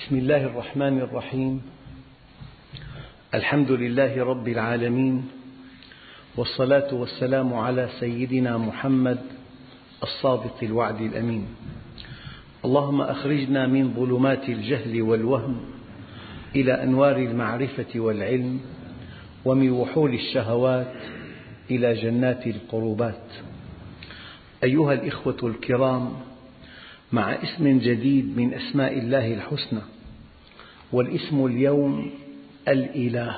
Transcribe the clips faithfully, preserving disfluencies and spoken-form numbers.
بسم الله الرحمن الرحيم. الحمد لله رب العالمين، والصلاة والسلام على سيدنا محمد الصادق الوعد الأمين. اللهم أخرجنا من ظلمات الجهل والوهم إلى أنوار المعرفة والعلم، ومن وحول الشهوات إلى جنات القربات. أيها الإخوة الكرام، مع اسم جديد من أسماء الله الحسنى، والاسم اليوم الإله.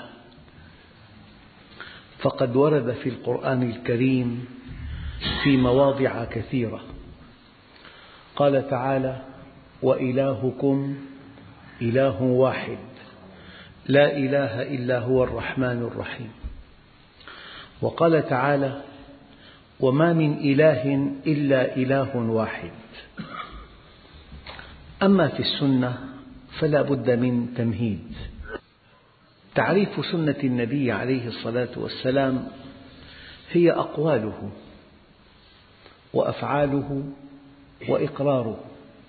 فقد ورد في القرآن الكريم في مواضع كثيرة. قال تعالى: وإلهكم إله واحد لا إله إلا هو الرحمن الرحيم. وقال تعالى: وما من إله إلا إله واحد. أما في السنة فلا بد من تمهيد. تعريف سنة النبي عليه الصلاة والسلام هي أقواله وأفعاله وإقراره.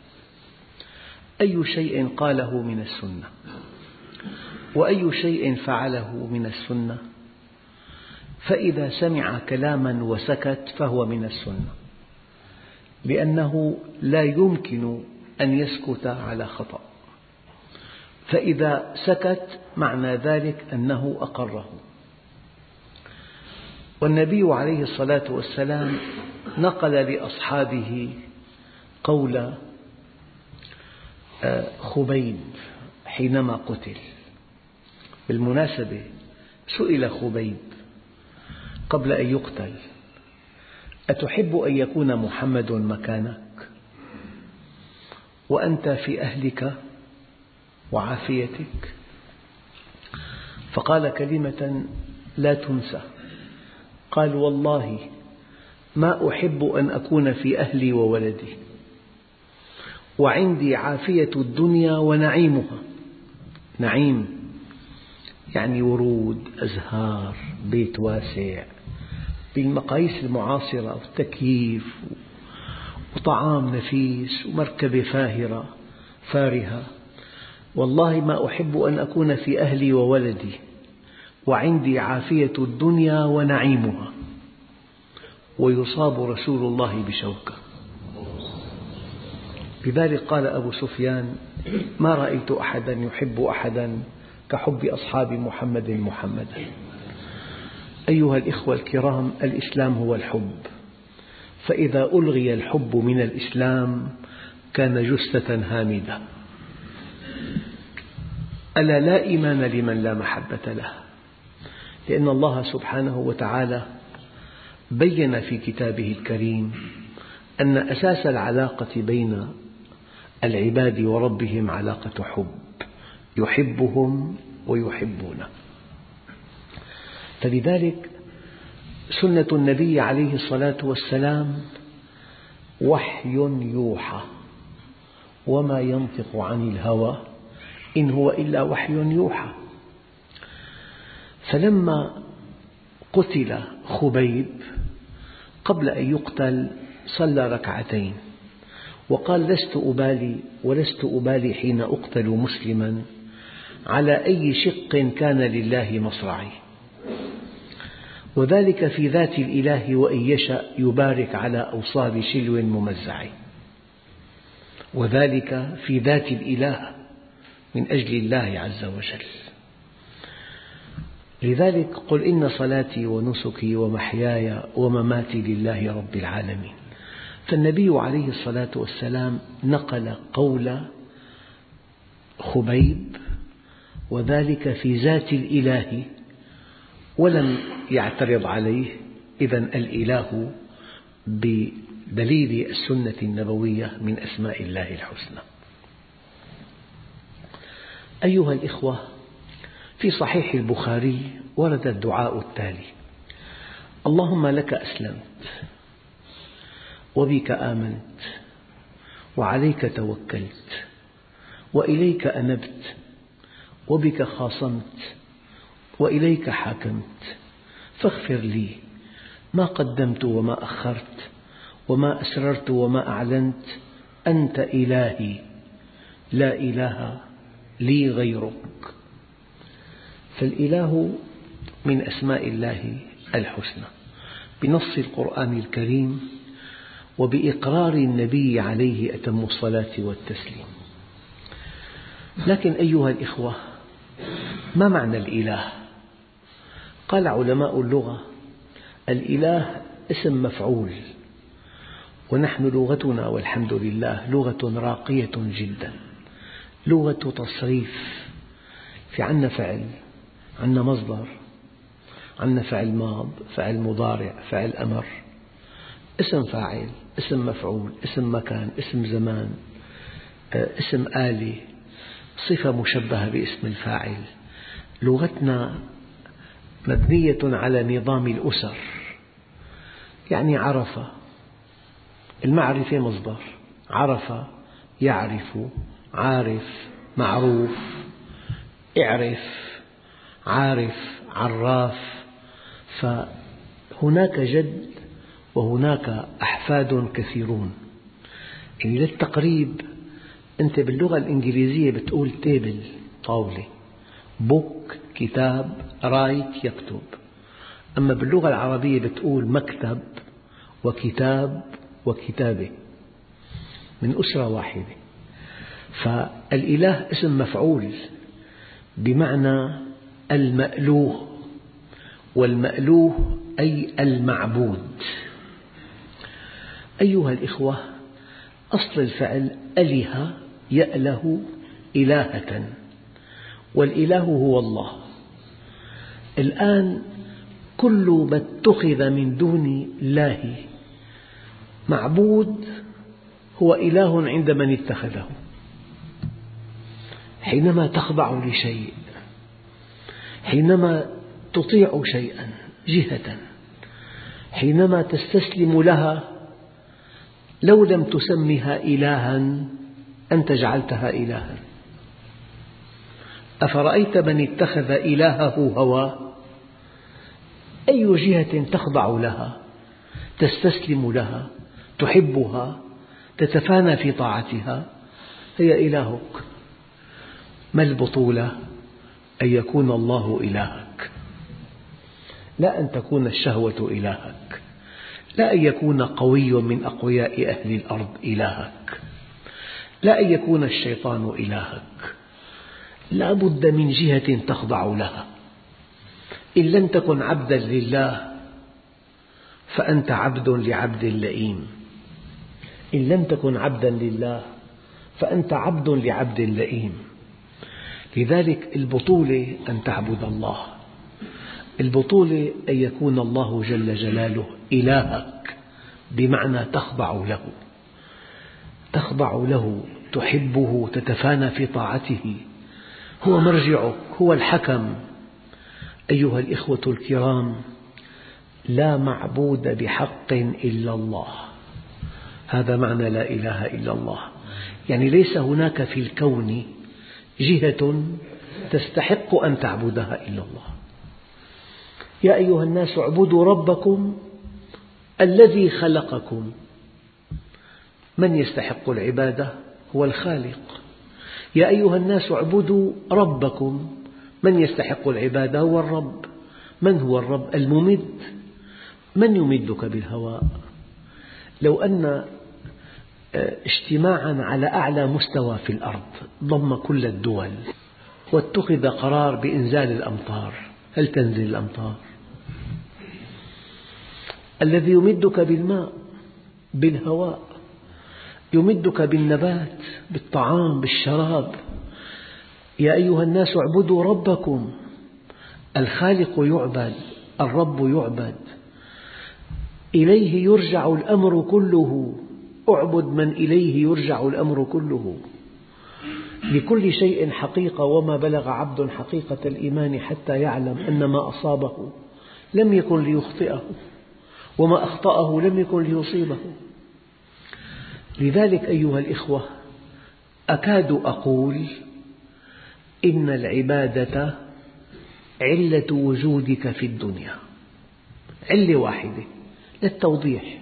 أي شيء قاله من السنة وأي شيء فعله من السنة، فإذا سمع كلاما وسكت فهو من السنة، لأنه لا يمكن أن يسكت على خطأ، فإذا سكت معنى ذلك أنه أقره. والنبي عليه الصلاة والسلام نقل لأصحابه قول خبيب حينما قتل. بالمناسبة سئل خبيب قبل أن يقتل: أتحب أن يكون محمد مكانك وأنت في أهلك وعافيتك؟ فقال كلمة لا تنسى، قال: والله ما أحب أن أكون في أهلي وولدي وعندي عافية الدنيا ونعيمها. نعيم يعني ورود، أزهار، بيت واسع بالمقاييس المعاصرة، وتكييف وطعام نفيس ومركبة فاهرة فارهة. والله ما أحب أن أكون في أهلي وولدي وعندي عافية الدنيا ونعيمها، ويصاب رسول الله بشوكة. لذلك قال أبو سفيان: ما رأيت أحدا يحب أحدا كحب أصحاب محمد محمدا. أيها الإخوة الكرام، الإسلام هو الحب، فإذا ألغي الحب من الإسلام كان جثة هامدة. ألا لا إيمان لمن لا محبة له، لأن الله سبحانه وتعالى بين في كتابه الكريم أن أساس العلاقة بين العباد وربهم علاقة حب، يحبهم ويحبونه. فلذلك سنة النبي عليه الصلاة والسلام وحي يوحى، وما ينطق عن الهوى إن هو إلا وحي يوحى. فلما قتل خبيب قبل أن يقتل صلى ركعتين وقال: لست أبالي ولست أبالي حين أقتل مسلما على أي شق كان لله مصرعي، وذلك في ذات الإله وإن يشأ يبارك على أوصال شلو ممزع، وذلك في ذات الإله من أجل الله عز وجل. لذلك قل إن صلاتي ونسكي ومحياي ومماتي لله رب العالمين. فالنبي عليه الصلاة والسلام نقل قول خبيب، وذلك في ذات الإله، ولم يعترض عليه. إذن الإله بدليل السنة النبوية من أسماء الله الحسنى. أيها الإخوة، في صحيح البخاري ورد الدعاء التالي: اللهم لك أسلمت وبك آمنت وعليك توكلت وإليك أنبت وبك خاصمت وإليك حاكمت، فاغفر لي ما قدمت وما أخرت وما أسررت وما أعلنت، أنت إلهي لا إله لي غيرك. فالإله من أسماء الله الحسنى بنص القرآن الكريم وبإقرار النبي عليه أتم الصلاة والتسليم. لكن أيها الإخوة، ما معنى الإله؟ قال علماء اللغة: الإله اسم مفعول، ونحن لغتنا والحمد لله لغة راقية جدا، لغة تصريف. في عنا فعل، عنا مصدر، عنا فعل ماض، فعل مضارع، فعل أمر، اسم فاعل، اسم مفعول، اسم مكان، اسم زمان، اسم آلة، صفة مشبهة باسم الفاعل. لغتنا مبنية على نظام الأسر. يعني عرف، المعرفة مصدر، عرف يعرف، عارف معروف، اعرف عارف عراف. فهناك جد وهناك أحفاد كثيرون. يعني للتقريب، أنت باللغة الإنجليزية بتقول تيبل طاولة، بوك كتاب، رايت يكتب. أما باللغة العربية بتقول مكتب وكتاب وكتابة، من أسرة واحدة. فالإله اسم مفعول بمعنى المألوه، والمألوه أي المعبود. أيها الإخوة، أصل الفعل أله يأله إلهة، والإله هو الله. الآن كل ما اتخذ من دون الله معبود هو إله عند من اتخذه. حينما تخضع لشيء، حينما تطيع شيئا جهة، حينما تستسلم لها، لو لم تسمها إلها أنت جعلتها إلها. أفرأيت من اتخذ إلهه هواه؟ أي جهة تخضع لها، تستسلم لها، تحبها، تتفانى في طاعتها، هي إلهك. ما البطولة؟ أن يكون الله إلهك، لا أن تكون الشهوة إلهك، لا أن يكون قوي من أقوياء أهل الأرض إلهك، لا أن يكون الشيطان إلهك. لا بد من جهة تخضع لها. إن لم تكن عبدا لله فأنت عبد لعبد لئيم. إن لم تكن عبدا لله فأنت عبد لعبد لئيم. لذلك البطولة أن تعبد الله، البطولة أن يكون الله جل جلاله إلهك، بمعنى تخضع له، تخضع له، تحبه، تتفانى في طاعته. هو مرجعك، هو الحكم. أيها الإخوة الكرام، لا معبود بحق إلا الله. هذا معنى لا إله إلا الله. يعني ليس هناك في الكون جهة تستحق أن تعبدها إلا الله. يا أيها الناس اعبدوا ربكم الذي خلقكم. من يستحق العبادة؟ هو الخالق. يا أيها الناس اعبدوا ربكم. من يستحق العبادة؟ هو الرب. من هو الرب؟ الممد. من يمدك بالهواء؟ لو أن اجتماعا على أعلى مستوى في الأرض ضم كل الدول واتخذ قرار بإنزال الأمطار، هل تنزل الأمطار؟ الذي يمدك بالماء، بالهواء، يمدك بالنبات، بالطعام، بالشراب. يا أيها الناس اعبدوا ربكم. الخالق يعبد، الرب يعبد، إليه يرجع الأمر كله. اعبد من إليه يرجع الأمر كله. لكل شيء حقيقة، وما بلغ عبد حقيقة الإيمان حتى يعلم أن ما أصابه لم يكن ليخطئه، وما أخطأه لم يكن ليصيبه. لذلك أيها الإخوة، أكاد أقول إن العبادة علة وجودك في الدنيا، علة واحدة للتوضيح.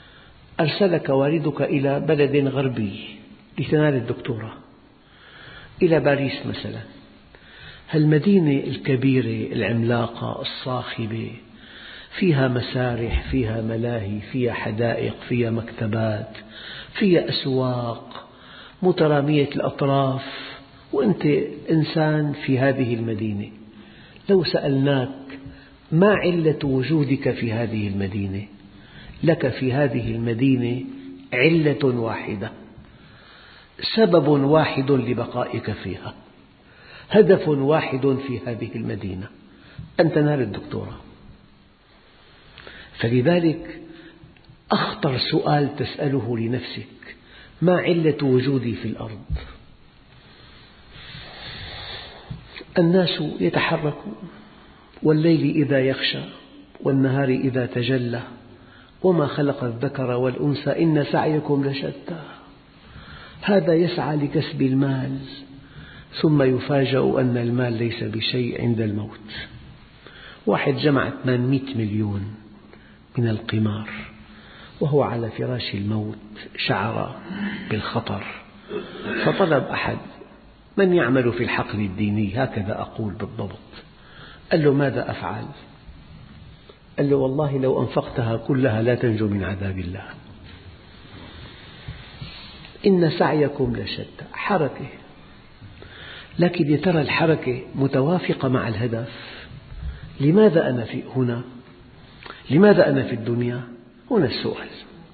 أرسلك والدك إلى بلد غربي لتنال الدكتوراه، إلى باريس مثلا، هالمدينة الكبيرة العملاقة الصاخبة، فيها مسارح، فيها ملاهي، فيها حدائق، فيها مكتبات، فيها أسواق مترامية الأطراف، وأنت إنسان في هذه المدينة. لو سألناك ما علة وجودك في هذه المدينة؟ لك في هذه المدينة علة واحدة، سبب واحد لبقائك فيها، هدف واحد في هذه المدينة، أن تنال الدكتوراه. فلذلك أخطر سؤال تسأله لنفسك: ما علة وجودي في الأرض؟ الناس يتحركون، والليل إذا يغشى والنهار إذا تجلى وما خلق الذكر والأنثى إن سعيكم لشتى. هذا يسعى لكسب المال ثم يفاجأ أن المال ليس بشيء عند الموت. واحد جمع ثمانمئة مليون من القمار وهو على فراش الموت شعر بالخطر، فطلب أحد من يعمل في الحقل الديني، هكذا أقول بالضبط. قال له: ماذا أفعل؟ قال له: والله لو أنفقتها كلها لا تنجو من عذاب الله. إن سعيكم لشتى، حركة، لكن يا ترى الحركة متوافقة مع الهدف؟ لماذا أنا في هنا؟ لماذا أنا في الدنيا؟ هنا السؤال.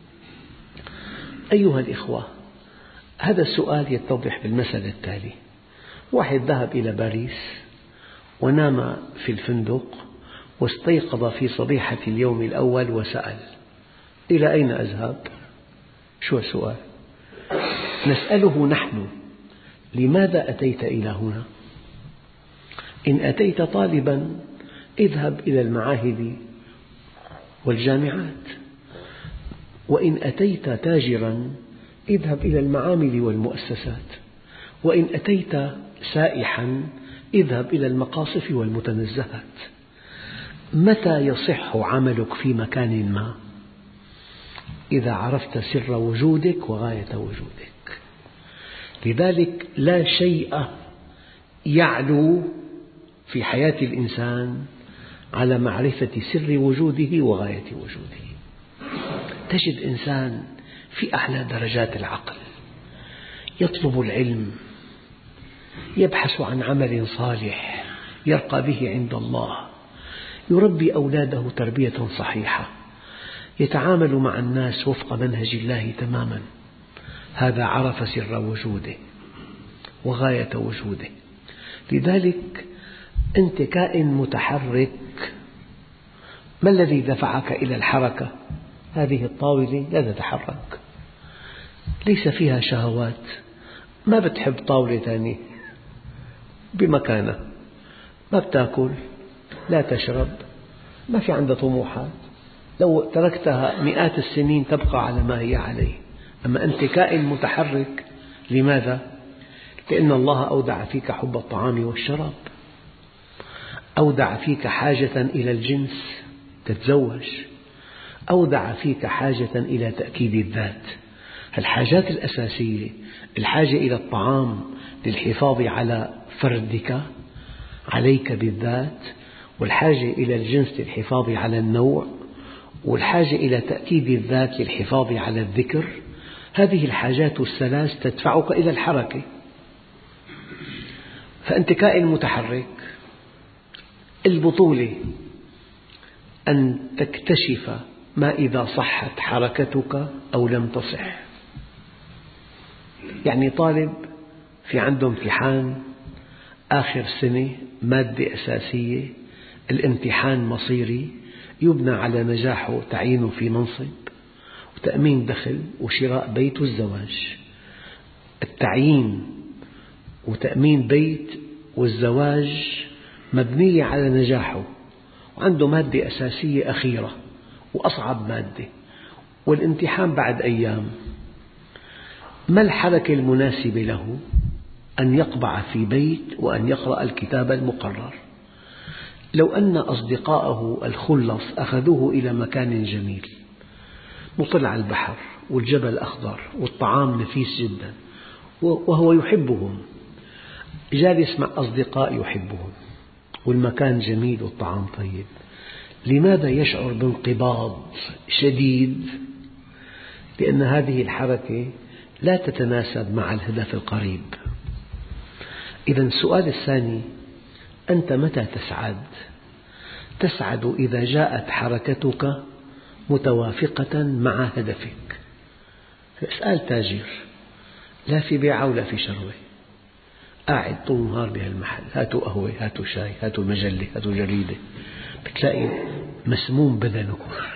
أيها الإخوة، هذا السؤال يتضح بالمثل التالي: واحد ذهب إلى باريس ونام في الفندق واستيقظ في صبيحة اليوم الأول وسأل: إلى أين أذهب؟ شو السؤال؟ نسأله نحن: لماذا أتيت إلى هنا؟ إن أتيت طالبا اذهب إلى المعاهد والجامعات، وإن أتيت تاجرا اذهب إلى المعامل والمؤسسات، وإن أتيت سائحا اذهب إلى المقاصف والمتنزهات. متى يصح عملك في مكان ما؟ إذا عرفت سر وجودك وغاية وجودك. لذلك لا شيء يعلو في حياة الإنسان على معرفة سر وجوده وغاية وجوده. تجد إنسان في أعلى درجات العقل يطلب العلم، يبحث عن عمل صالح يرقى به عند الله، يربي أولاده تربية صحيحة، يتعامل مع الناس وفق منهج الله تماما. هذا عرف سر وجوده وغاية وجوده. لذلك أنت كائن متحرك. ما الذي دفعك إلى الحركة؟ هذه الطاولة لا تتحرك، ليس فيها شهوات، ما بتحب طاولة ثانية بمكانها، ما بتأكل، لا تشرب، ما في عندها طموحات. لو تركتها مئات السنين تبقى على ما هي عليه. أما أنت كائن متحرك. لماذا؟ لأن الله أودع فيك حب الطعام والشراب، أودع فيك حاجة إلى الجنس تتزوج، أودع فيك حاجة إلى تأكيد الذات. الحاجات الأساسية، الحاجة إلى الطعام للحفاظ على فردك عليك بالذات، والحاجة إلى الجنس للحفاظ على النوع، والحاجة إلى تأكيد الذات للحفاظ على الذكر. هذه الحاجات الثلاث تدفعك إلى الحركة، فأنت كائن متحرك. البطولة أن تكتشف ما إذا صحت حركتك أو لم تصح. يعني طالب في عنده امتحان آخر سنة مادة أساسية، الامتحان مصيري يبنى على نجاحه تعيينه في منصب وتأمين دخل وشراء بيت والزواج. التعيين وتأمين بيت والزواج مبنية على نجاحه، وعنده مادة أساسية أخيرة وأصعب مادة، والامتحان بعد أيام. ما الحركة المناسبة له؟ أن يقبع في بيت وأن يقرأ الكتاب المقرر. لو أن أصدقاءه الخلص أخذوه إلى مكان جميل مطل على البحر والجبل أخضر والطعام نفيس جدا وهو يحبهم، جالس مع أصدقاء يحبهم والمكان جميل والطعام طيب، لماذا يشعر بانقباض شديد؟ لأن هذه الحركة لا تتناسب مع الهدف القريب. إذا السؤال الثاني: أنت متى تسعد؟ تسعد إذا جاءت حركتك متوافقة مع هدفك. اسأل تاجر لا في بيعة ولا في شروة، قاعد طول النهار بهالمحل، هاتوا قهوة، هاتوا شاي، هاتوا مجلة، هاتوا جريدة، بتلاقي مسموم بدنه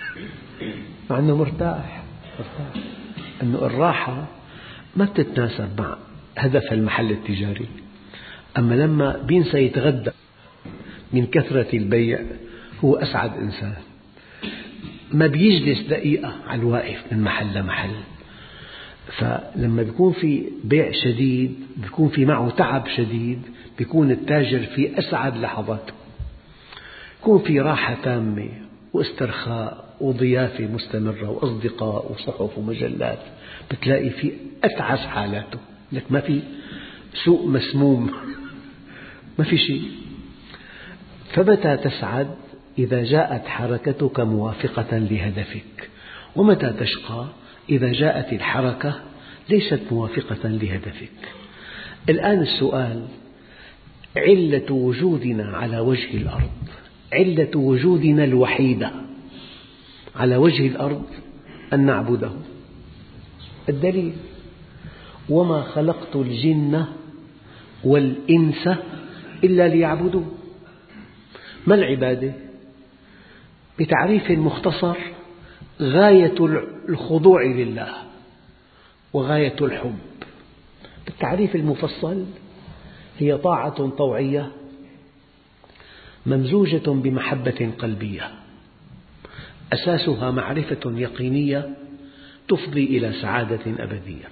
مع أنه مرتاح. مرتاح أنه الراحة ما بتتناسب مع هدف المحل التجاري. أما لما بينسى يتغدى من كثرة البيع هو أسعد إنسان، ما بيجلس دقيقة على الواقف من محل لمحل. فلما بيكون في بيع شديد بيكون في معه تعب شديد، بيكون التاجر في أسعد لحظاته، يكون في راحة تامة واسترخاء وضيافة مستمرة وأصدقاء وصحف ومجلات، بتلاقي في أتعس حالاته، لك ما في سوق مسموم ما في شيء. فمتى تسعد؟ إذا جاءت حركتك موافقة لهدفك. ومتى تشقى؟ إذا جاءت الحركة ليست موافقة لهدفك. الآن السؤال: علة وجودنا على وجه الأرض، علة وجودنا الوحيدة على وجه الأرض أن نعبده. الدليل: وما خلقت الجن والإنس إلا ليعبدون. ما العبادة؟ بتعريف مختصر: غاية الخضوع لله وغاية الحب. بالتعريف المفصل: هي طاعة طوعية ممزوجة بمحبة قلبية، أساسها معرفة يقينية تفضي إلى سعادة أبدية.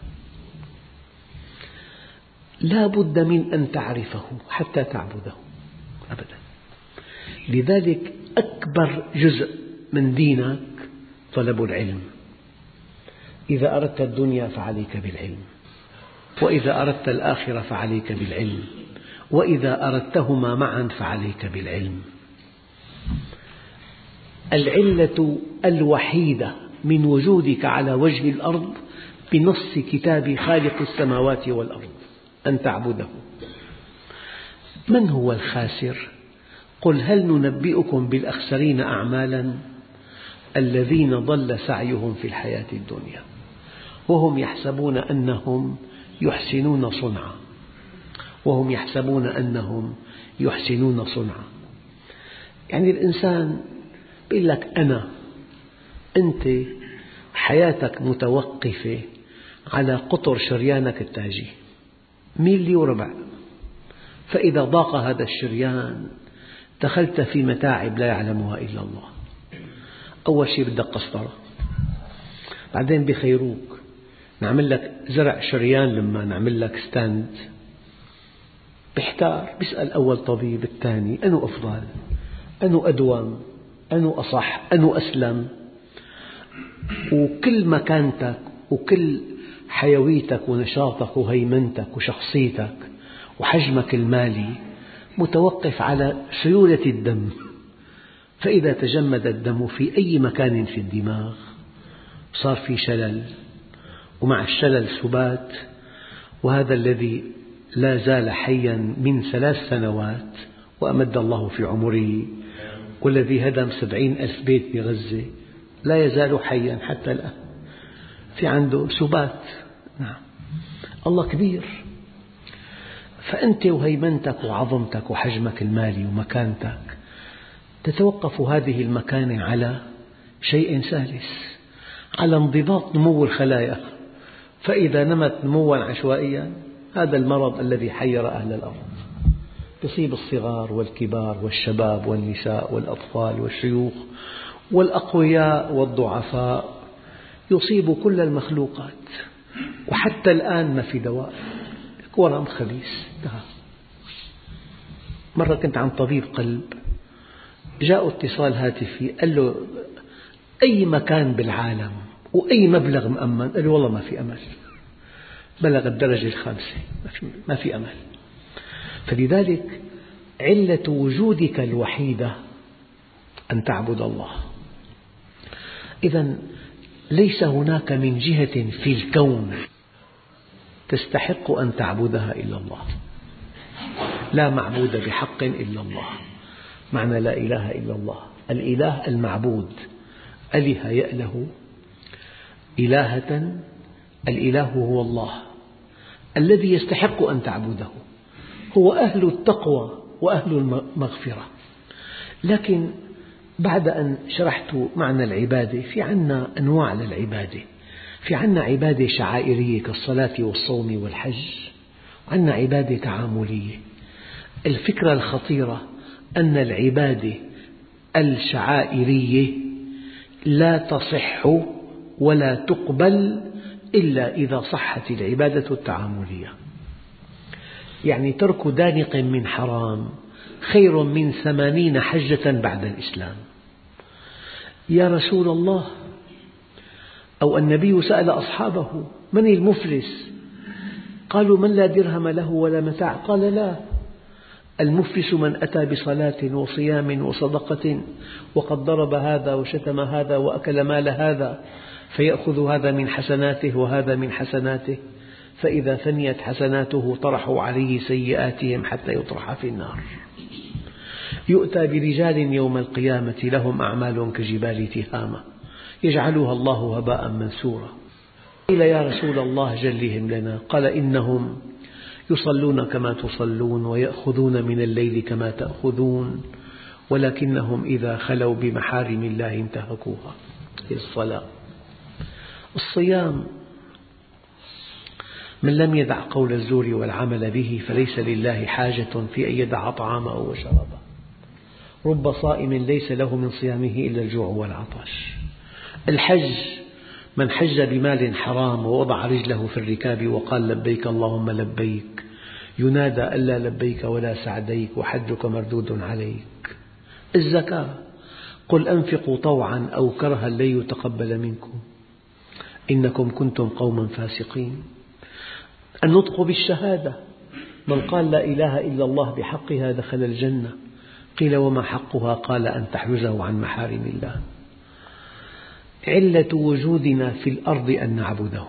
لا بد من أن تعرفه حتى تعبده أبدا. لذلك أكبر جزء من دينك طلب العلم. إذا أردت الدنيا فعليك بالعلم، وإذا أردت الآخرة فعليك بالعلم، وإذا أردتهما معا فعليك بالعلم. العلة الوحيدة من وجودك على وجه الأرض بنص كتاب خالق السماوات والأرض أن تعبده. من هو الخاسر؟ قل هل ننبئكم بالأخسرين أعمالا الذين ضل سعيهم في الحياة الدنيا وهم يحسبون أنهم يحسنون صنعا وهم يحسبون أنهم يحسنون صنعا. يعني الإنسان يقول لك أنا أنت حياتك متوقفة على قطر شريانك التاجي ميلي وربع، فإذا ضاق هذا الشريان دخلت في متاعب لا يعلمها إلا الله. أول شيء بدك قسطرة، بعدين بخيروك نعمل لك زرع شريان، لما نعمل لك ستاند بيحتار، بيسأل أول طبيب الثاني أنو أفضل، أنو أدوم، أنو أصح، أنو أسلم. وكل مكانتك وكل حيويتك ونشاطك وهيمنتك وشخصيتك وحجمك المالي متوقف على سيولة الدم. فإذا تجمد الدم في أي مكان في الدماغ صار في شلل، ومع الشلل سبات. وهذا الذي لا زال حيا من ثلاث سنوات وأمد الله في عمره، والذي هدم سبعين ألف بيت بغزة لا يزال حيا حتى الآن، في عنده سبات. نعم، الله كبير. فأنت وهيمنتك وعظمتك وحجمك المالي ومكانتك تتوقف هذه المكانة على شيء ثالث، على انضباط نمو الخلايا. فإذا نمت نموا عشوائيا هذا المرض الذي حير أهل الأرض، يصيب الصغار والكبار والشباب والنساء والأطفال والشيوخ والأقوياء والضعفاء، يصيب كل المخلوقات. وحتى الآن ما في دواء، ورم خبيث. مرة كنت عند طبيب قلب، جاء اتصال هاتفي قال له أي مكان بالعالم وأي مبلغ مأمن؟ قال له والله ما في أمل، بلغ الدرجة الخامسة، ما في أمل. فلذلك علة وجودك الوحيدة أن تعبد الله. إذن ليس هناك من جهة في الكون تستحق أن تعبدها إلا الله. لا معبود بحق إلا الله. معنى لا إله إلا الله، الإله المعبود، أله يأله إلهة، الإله هو الله الذي يستحق أن تعبده، هو أهل التقوى وأهل المغفرة. لكن بعد أن شرحت معنى العبادة، في عنا أنواع للعبادة. في عنا عبادة شعائرية كالصلاة والصوم والحج، وعنا عبادة تعاملية. الفكرة الخطيرة أن العبادة الشعائرية لا تصح ولا تقبل إلا إذا صحت العبادة التعاملية. يعني ترك دانق من حرام خير من ثمانين حجة بعد الإسلام. يا رسول الله، أو النبي سأل أصحابه: من المفلس؟ قالوا: من لا درهم له ولا متاع. قال: لا، المفلس من أتى بصلاة وصيام وصدقة وقد ضرب هذا وشتم هذا وأكل مال هذا، فيأخذ هذا من حسناته وهذا من حسناته، فإذا فنيت حسناته طرحوا عليه سيئاتهم حتى يطرح في النار. يؤتى برجال يوم القيامة لهم أعمال كجبال تهامة يجعلها الله هباء منثورا. قيل: يا رسول الله جلهم لنا. قال: إنهم يصلون كما تصلون ويأخذون من الليل كما تأخذون، ولكنهم إذا خلوا بمحارم الله انتهكوها. الصلاة، الصيام. من لم يدع قول الزور والعمل به فليس لله حاجة في أن يدع طعامه وشرابه. رب صائم ليس له من صيامه إلا الجوع والعطش. الحج، من حج بمال حرام ووضع رجله في الركاب وقال: لبيك اللهم لبيك، ينادى: ألا لبيك ولا سعديك وحجك مردود عليك. الزكاة، قل أنفقوا طوعا أو كرها لن يتقبل منكم إنكم كنتم قوما فاسقين. النطق بالشهادة، من قال لا إله إلا الله بحقها دخل الجنة. قيل: وما حقها؟ قال: أن تحجزه عن محارم الله. علة وجودنا في الأرض أن نعبده،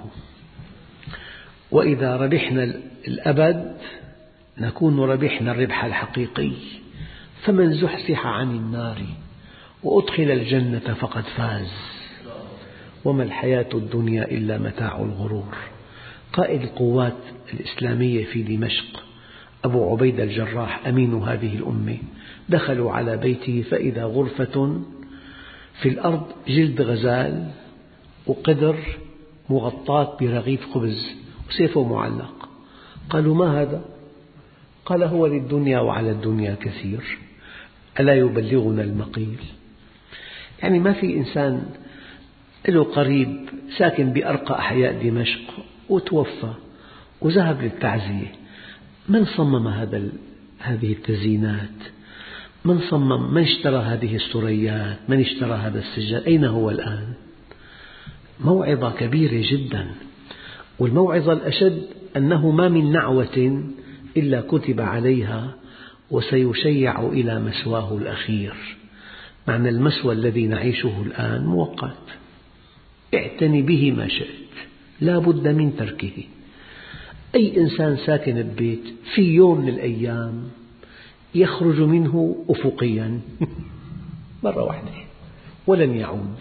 وإذا ربحنا الأبد نكون ربحنا الربح الحقيقي. فمن زحزح عن النار وأدخل الجنة فقد فاز، وما الحياة الدنيا إلا متاع الغرور. قائد القوات الإسلامية في دمشق أبو عبيدة الجراح أمين هذه الأمة، دخلوا على بيته فإذا غرفة في الأرض جلد غزال وقدر مغطاة برغيف خبز وسيفه معلق. قالوا: ما هذا؟ قال: هو للدنيا وعلى الدنيا كثير، ألا يبلغنا المقيل. يعني ما في إنسان له قريب ساكن بأرقى أحياء دمشق وتوفى وذهب للتعزية، من صمم هذا هذه التزيينات؟ من صمم؟ من اشترى هذه السريات؟ من اشترى هذا السجاد؟ أين هو الآن؟ موعظة كبيرة جدا. والموعظة الأشد أنه ما من نعوة إلا كتب عليها وسيشيع إلى مسواه الأخير. معنى المسوى الذي نعيشه الآن مؤقت، اعتني به ما شئت، لا بد من تركه. أي إنسان ساكن ببيت في يوم من الأيام يخرج منه أفقيا مرة واحدة ولن يعود.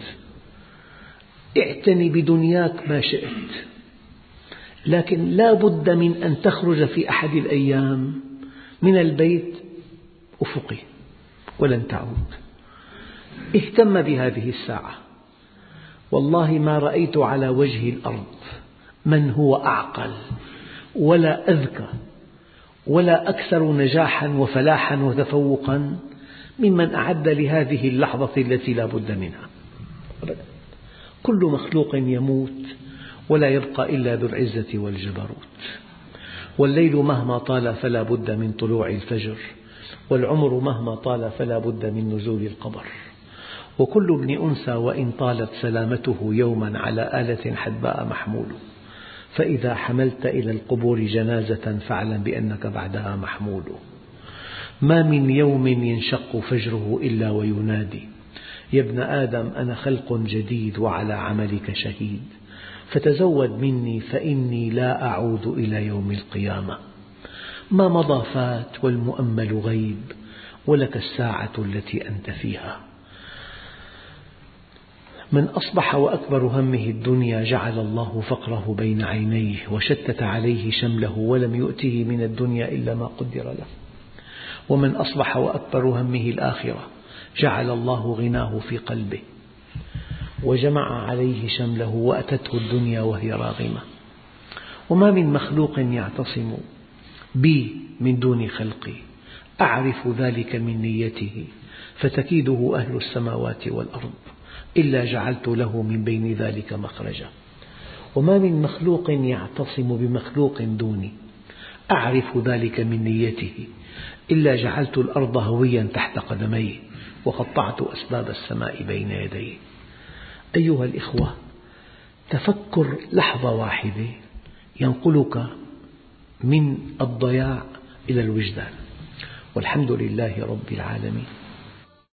اعتني بدنياك ما شئت، لكن لا بد من أن تخرج في أحد الأيام من البيت أفقي ولن تعود. اهتم بهذه الساعة. والله ما رأيت على وجه الأرض من هو أعقل ولا أذكى ولا أكثر نجاحا وفلاحا وتفوقا ممن أعد لهذه اللحظة التي لا بد منها أبدا. كل مخلوق يموت ولا يبقى إلا ذو العزة والجبروت. والليل مهما طال فلا بد من طلوع الفجر، والعمر مهما طال فلا بد من نزول القبر. وكل ابن أنثى وإن طالت سلامته يوما على آلة حدباء محمول، فإذا حملت إلى القبور جنازة فاعلم بأنك بعدها محمول. ما من يوم ينشق فجره إلا وينادي يا ابن آدم أنا خلق جديد وعلى عملك شهيد، فتزود مني فإني لا أعود إلى يوم القيامة. ما مضى فات والمؤمل غيب، ولك الساعة التي أنت فيها. من أصبح وأكبر همه الدنيا جعل الله فقره بين عينيه وشتت عليه شمله ولم يؤته من الدنيا إلا ما قدر له. ومن أصبح وأكبر همه الآخرة جعل الله غناه في قلبه وجمع عليه شمله وأتته الدنيا وهي راغمة. وما من مخلوق يعتصم بي من دون خلقي، أعرف ذلك من نيته فتكيده أهل السماوات والأرض إلا جعلت له من بين ذلك مخرجا. وما من مخلوق يعتصم بمخلوق دوني، أعرف ذلك من نيته إلا جعلت الأرض هويا تحت قدميه وقطعت أسباب السماء بين يديه. أيها الإخوة، تفكر لحظة واحدة ينقلك من الضياع إلى الوجدان. والحمد لله رب العالمين.